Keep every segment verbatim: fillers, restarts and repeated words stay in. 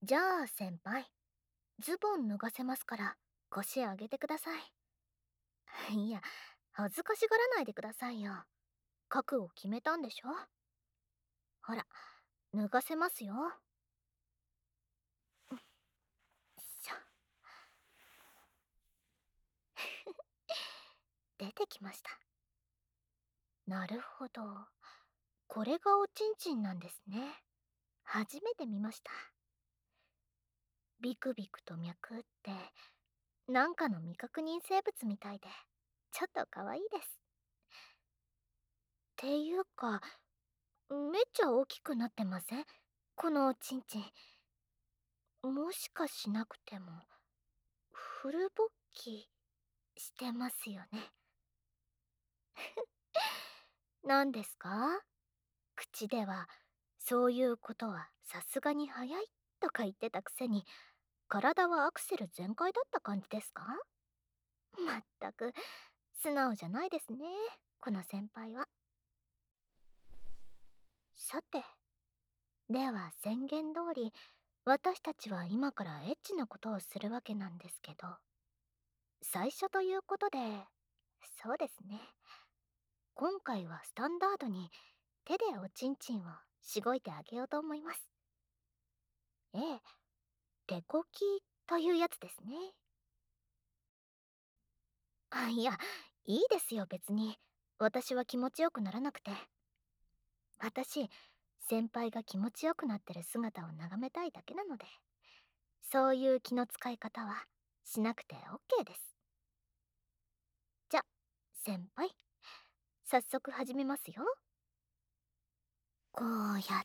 じゃあ先輩、ズボン脱がせますから腰上げてください。いや、恥ずかしがらないでくださいよ。覚悟決めたんでしょ。ほら、脱がせますよ。よいしょ。出てきました。なるほど。これがおちんちんなんですね。初めて見ました。ビクビクと脈って、なんかの未確認生物みたいで、ちょっと可愛いです。っていうか、めっちゃ大きくなってません？このおちんちん。もしかしなくても、フル勃起してますよね。何ですか？口では、そういうことはさすがに早いとか言ってたくせに、体はアクセル全開だった感じですか？まったく、素直じゃないですね、この先輩は。さて、では宣言通り、私たちは今からエッチなことをするわけなんですけど、最初ということで、そうですね。今回はスタンダードに手でおちんちんをしごいてあげようと思います。ええ、手こきというやつですね。あ、いや、いいですよ別に。私は気持ちよくならなくて。私、先輩が気持ちよくなってる姿を眺めたいだけなので、そういう気の使い方はしなくて オーケー です。じゃ、先輩、早速始めますよ。こうやって、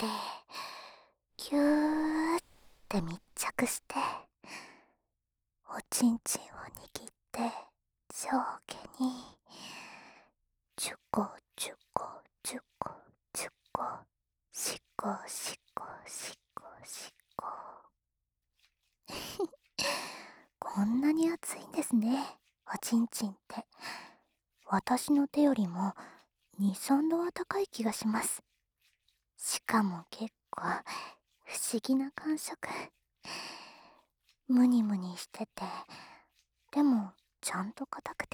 ぎゅーって密着して、おちんちんを握って、上下に、ちゅこちゅこちゅこちゅこ、しこしこしこしこ。こんなに熱いんですね、おちんちんって。私の手よりもに、さんどは高い気がします。しかも結構不思議な感触。ムニムニしてて、でもちゃんと硬くて。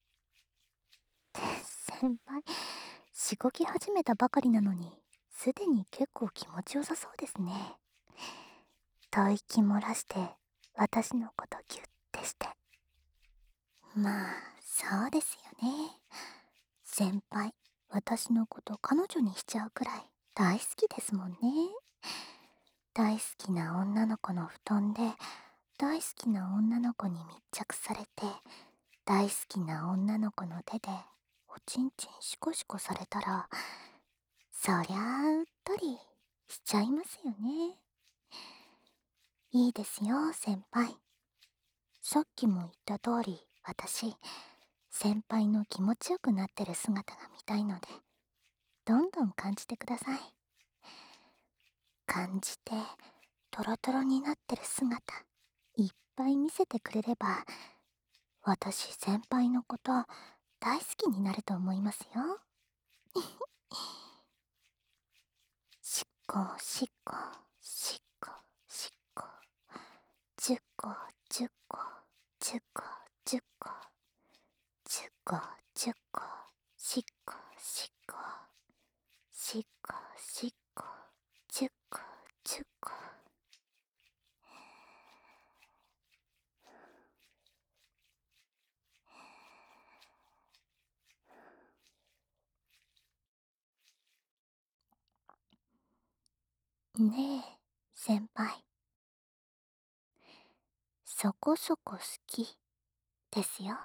先輩、しごき始めたばかりなのに、すでに結構気持ちよさそうですね。吐息漏らして、私のことギュッてして。まあ、そうですよね。先輩、私のこと彼女にしちゃうくらい大好きですもんね。大好きな女の子の布団で、大好きな女の子に密着されて、大好きな女の子の手でおちんちんシコシコされたら、そりゃあうっとりしちゃいますよね。いいですよ先輩。さっきも言った通り、私先輩の気持ちよくなってる姿が見たいので、どんどん感じてください。感じてトロトロになってる姿いっぱい見せてくれれば、私先輩のこと大好きになると思いますよ。しっこしっこしっこしっこ、じゅっこじゅっこじゅっこじゅっこじゅっこじゅっこ、しっこしっこしっこしっこじゅっこじゅっこ。ねえ先輩、そこそこ好きですよ。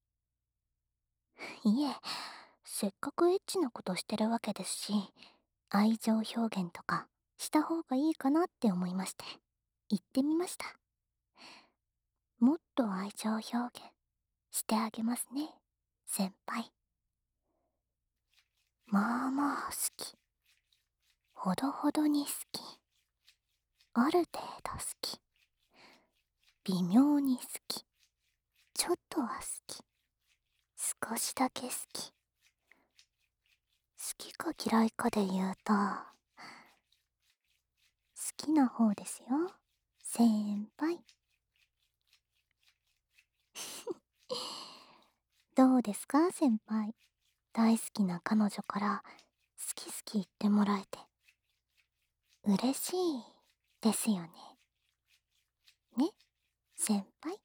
いえ、せっかくエッチなことしてるわけですし、愛情表現とかした方がいいかなって思いまして、言ってみました。もっと愛情表現してあげますね、先輩。まあまあ好き。ほどほどに好き。ある程度好き。微妙に好き。ちょっとは好き。少しだけ好き。好きか嫌いかで言うと、好きな方ですよ、先輩。どうですか先輩。大好きな彼女から好き好き言ってもらえて嬉しいですよね。ね、先輩。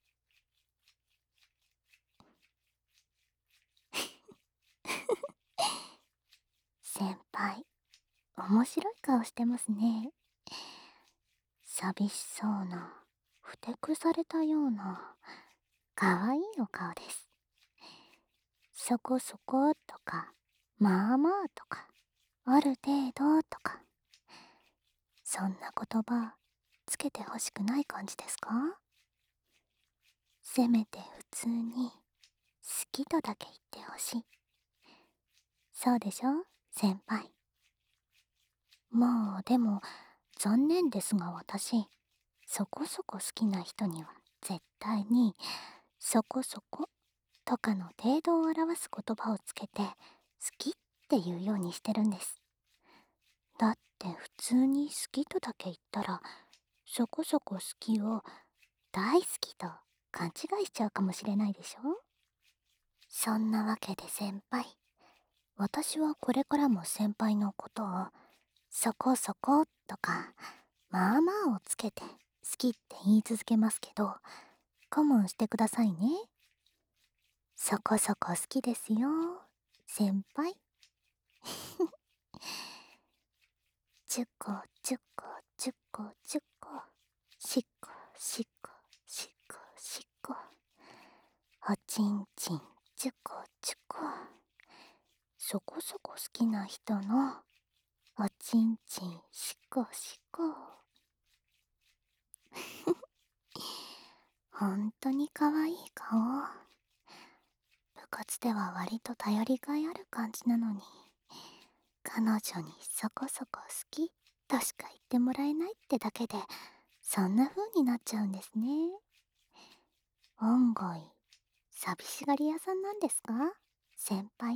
先輩、面白い顔してますね。寂しそうな、ふてくされたような、かわいいお顔です。そこそことか、まあまあとか、ある程度とか、そんな言葉つけてほしくない感じですか？せめて普通に好きとだけ言ってほしい。そうでしょ先輩。まあでも残念ですが、私そこそこ好きな人には絶対にそこそことかの程度を表す言葉をつけて好きって言うようにしてるんです。だって普通に好きとだけ言ったら、そこそこ好きを大好きと勘違いしちゃうかもしれないでしょ。そんなわけで先輩、私はこれからも先輩のことをそこそことかまあまあをつけて好きって言い続けますけど、我慢してくださいね。そこそこ好きですよ先輩。チュコチュコチュコチュコ、シッコシッコシッコシッコ、おちんちんチュコチュコ。そこそこ好きな人のおちんちんシコシコ。ほんとにかわいい顔。部活では割と頼りがいある感じなのに、彼女にそこそこ好きとしか言ってもらえないってだけでそんな風になっちゃうんですね。案外寂しがり屋さんなんですか先輩って。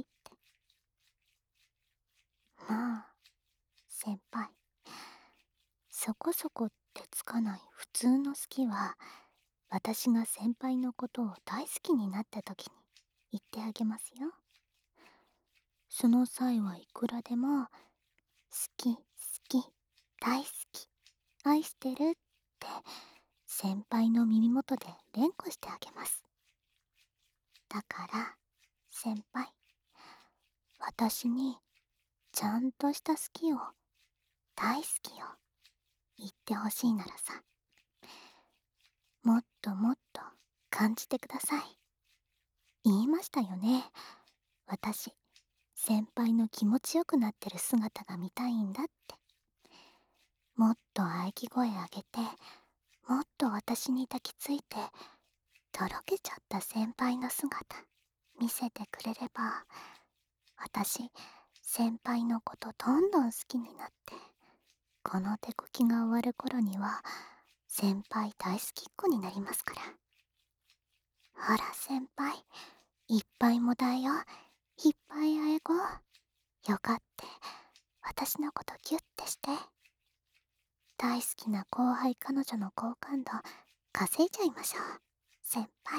まあ先輩、そこそこってつかない普通の好きは、私が先輩のことを大好きになった時に言ってあげますよ。その際はいくらでも好き好き大好き愛してるって先輩の耳元で連呼してあげます。だから先輩、私にちゃんとした好きを大好きを言ってほしいならさ、もっともっと感じてください。言いましたよね。私、先輩の気持ちよくなってる姿が見たいんだって。もっと喘ぎ声上げて、もっと私に抱きついて、とろけちゃった先輩の姿見せてくれれば、私、先輩のことどんどん好きになって、この手こきが終わる頃には先輩大好きっ子になりますから。ほら先輩、いっぱいもだえよ、いっぱいあえご。よかって私のことギュッてして。大好きな後輩彼女の好感度稼いじゃいましょう先輩。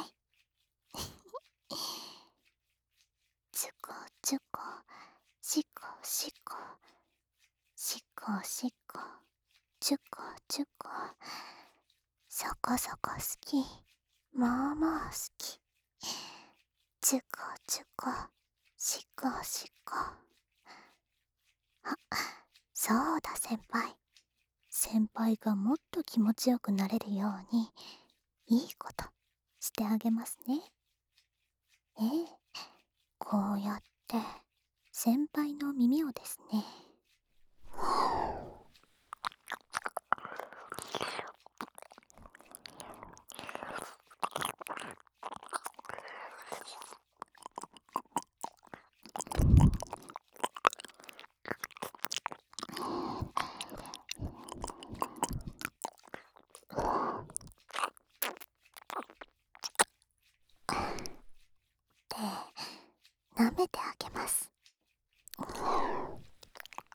チュコチュコシコシコシコシコチュコチュコ、そこそこ好き、まあまあ好き、チュコチュコシコシコ。あ、そうだ先輩、先輩がもっと気持ちよくなれるようにいいことしてあげますね。ええ、こうやって先輩の耳をですね。で、舐めてあげます。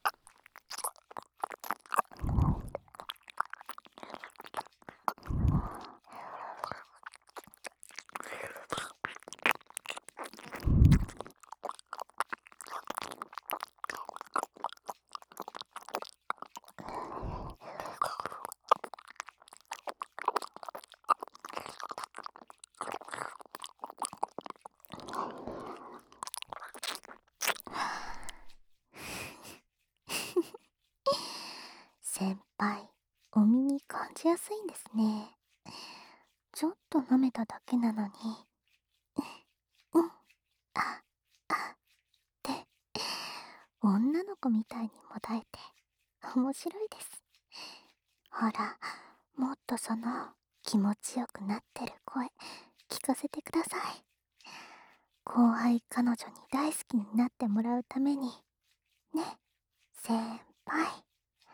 先輩、お耳感じやすいんですね。ちょっと舐めただけなのに、うん、あ、あ、って女の子みたいにもだえて面白いです。ほら、もっとその気持ちよくなってる声聞かせてください。後輩彼女に大好きになってもらうためにね、先輩。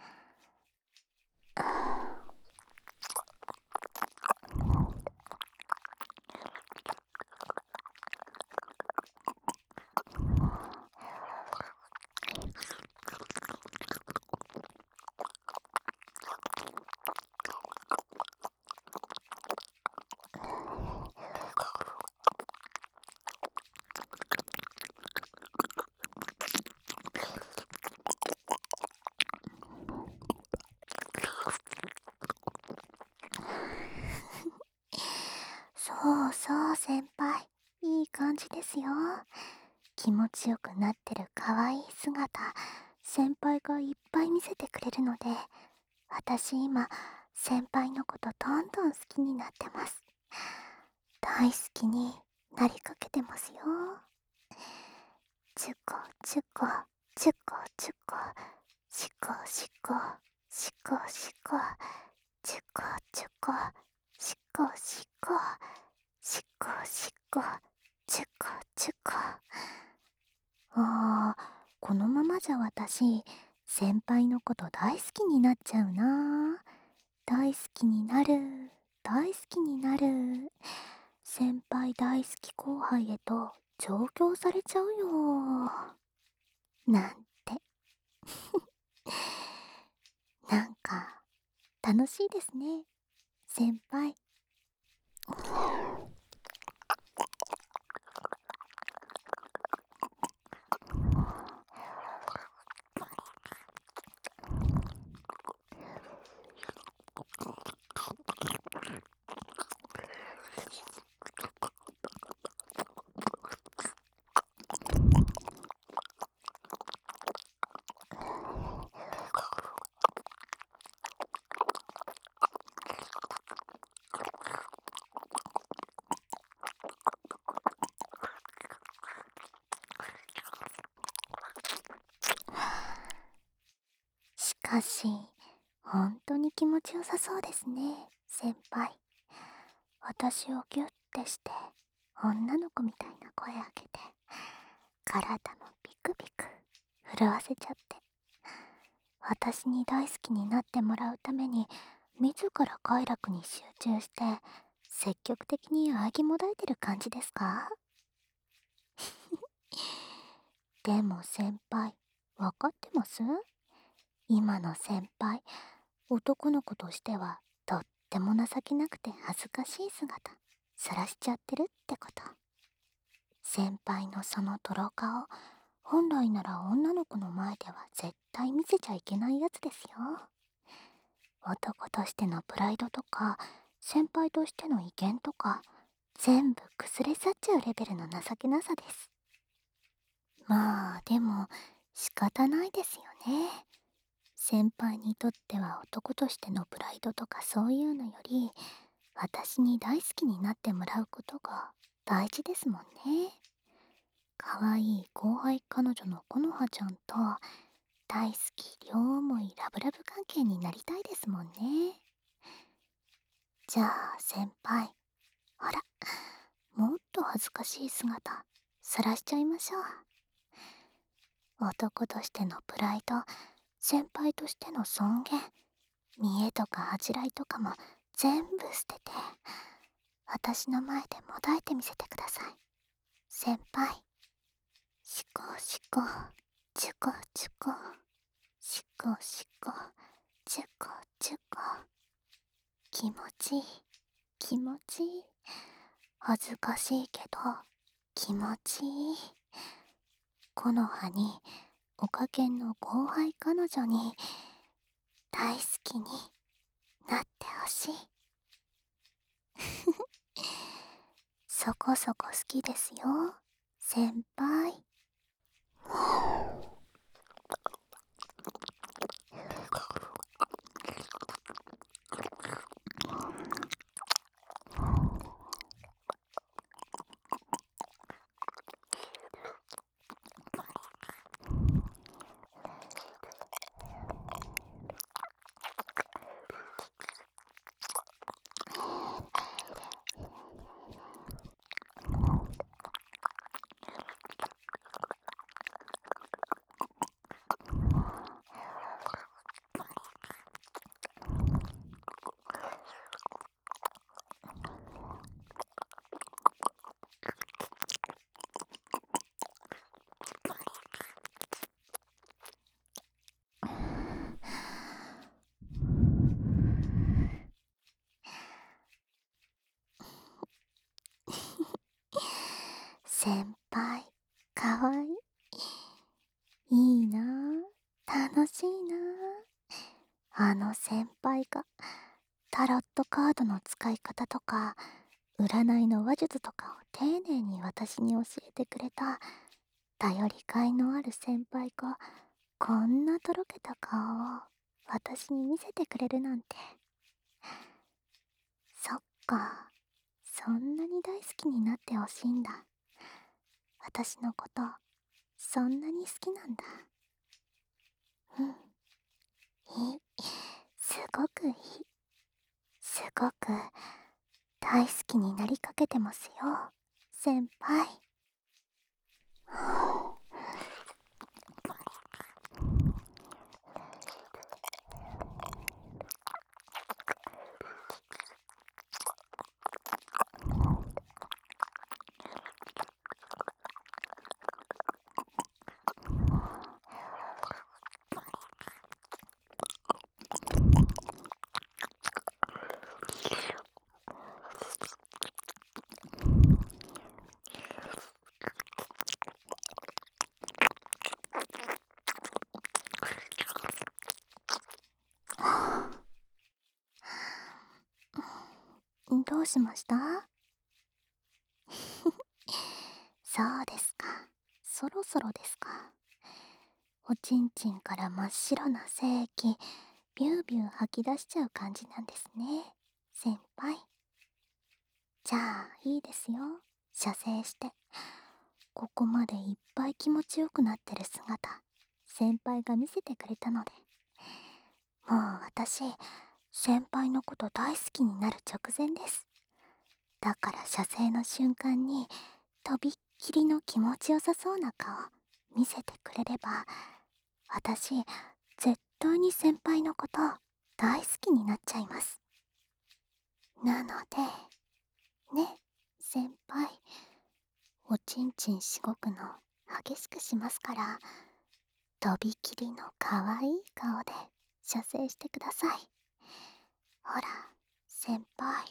そうそう先輩、いい感じですよ。気持ちよくなってる可愛い姿、先輩がいっぱい見せてくれるので、私今、先輩のことどんどん好きになってます。大好きになりかけてますよ。チュコチュコ、チュコチュコ、シコシコ、シコシコ、チュコチュコ、シコシコ、シコシコ、チュコチュコ。あー、このままじゃ私、先輩のこと大好きになっちゃうな。大好きになる、大好きになる。先輩大好き後輩へと上京されちゃうよ。なんて。なんか、楽しいですね、先輩。しかし、本当に気持ちよさそうですね、先輩。私をギュッてして女の子みたいな声上げて体もピクピク震わせちゃって、私に大好きになってもらうために自ら快楽に集中して積極的にあぎもだいてる感じですか？でも先輩、わかってます？今の先輩、男の子としてはとっても情けなくて恥ずかしい姿晒しちゃってるってこと。先輩のその泥顔、本来なら女の子の前では絶対見せちゃいけないやつですよ。男としてのプライドとか、先輩としての威厳とか、全部崩れ去っちゃうレベルの情けなさです。まあ、でも、仕方ないですよね。先輩にとっては男としてのプライドとかそういうのより、私に大好きになってもらうことが大事ですもんね。かわいい後輩彼女のこのはちゃんと大好き両思いラブラブ関係になりたいですもんね。じゃあ先輩、ほら、もっと恥ずかしい姿晒しちゃいましょう。男としてのプライド、先輩としての尊厳、見栄とか恥じらいとかも全部捨てて、私の前でもだえてみせてください、先輩。シコシコ、チュコチュコ、シコシコ、チュコチュコ。気持ちいい、気持ちいい。恥ずかしいけど気持ちいい。この葉におかげんの後輩彼女に大好きになってほしい。そこそこ好きですよ、先輩。 あの先輩がタロットカードの使い方とか占いの話術とかを丁寧に私に教えてくれた頼りがいのある先輩がこんなとろけた顔を私に見せてくれるなんて。そっか、そんなに大好きになってほしいんだ。私のことそんなに好きなんだ。うん、いい、すごくいい、すごく大好きになりかけてますよ先輩。どうしました？そうですか。そろそろですか。おちんちんから真っ白な精液ビュービュー吐き出しちゃう感じなんですね先輩。じゃあいいですよ、射精して。ここまでいっぱい気持ちよくなってる姿先輩が見せてくれたので、もう私先輩のこと大好きになる直前です。だから射精の瞬間にとびっきりの気持ちよさそうな顔見せてくれれば、私絶対に先輩のこと大好きになっちゃいます。なのでね、先輩、おちんちんしごくの激しくしますから、とびきりのかわいい顔で射精してください。ほら先輩。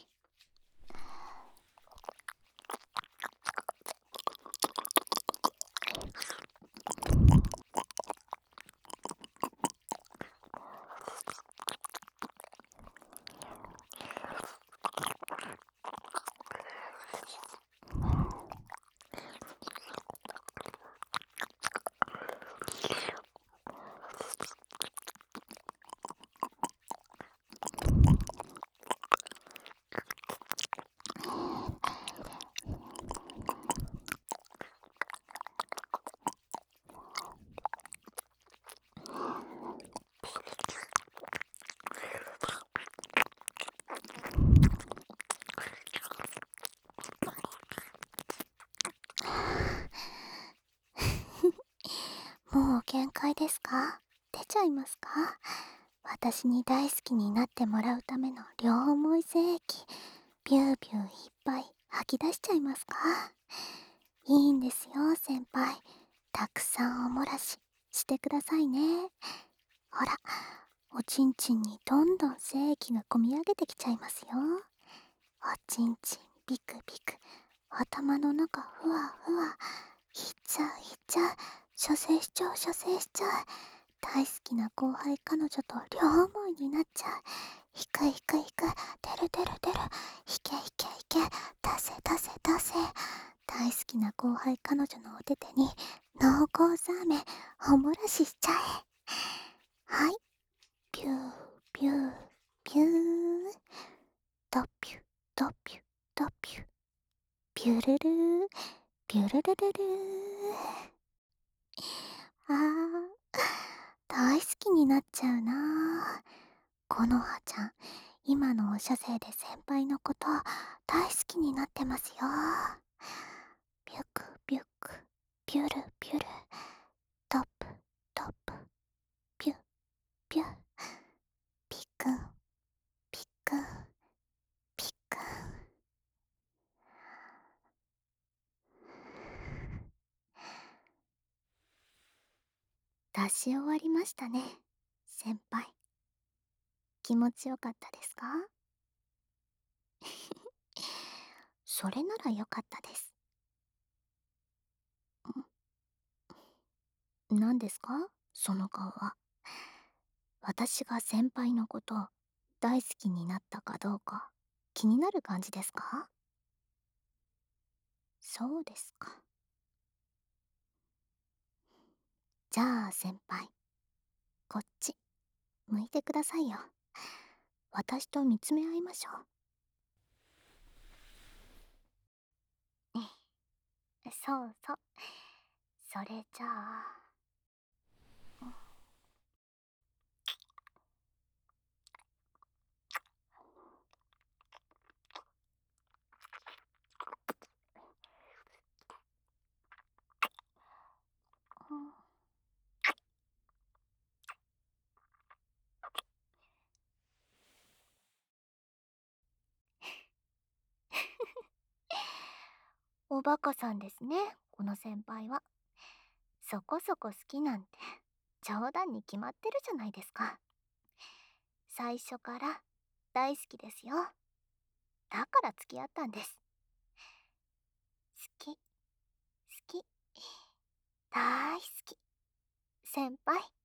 もう限界ですか？出ちゃいますか？私に大好きになってもらうための両思い精液ビュービューいっぱい吐き出しちゃいますか？いいんですよ先輩、たくさんおもらししてくださいね。ほら、おちんちんにどんどん精液がこみ上げてきちゃいますよ。おちんちんビクビク、頭の中ふわふわ、いっちゃういっちゃう、射精しちゃう射精しちゃう、大好きな後輩彼女と両思いになっちゃう。いくいくいく、出る出る出る、いけいけいけ、出せ出せ出せ。大好きな後輩彼女のお手手に濃厚ザーメンおもらししちゃえ。はい、ピューピューピュー、ドピュドピュドピュ、ピュルルーピュルルルルー。あー、大好きになっちゃうなあ。このはちゃん、今のお射精で先輩のこと大好きになってますよ。ビュクビュク、ピュルピュル、トップトップ、ピュピュ、ピクンピクンピクン。出し終わりましたね先輩。気持ちよかったですか？それならよかったです。何ですかその顔は。 私が先輩のこと大好きになったかどうか気になる感じですか？そうですか。じゃあ先輩、こっち向いてくださいよ。私と見つめ合いましょう。そうそう。それじゃあ、うん、おバカさんですね、この先輩は。そこそこ好きなんて冗談に決まってるじゃないですか。最初から大好きですよ。だから付き合ったんです。好き、好き、大好き。先輩。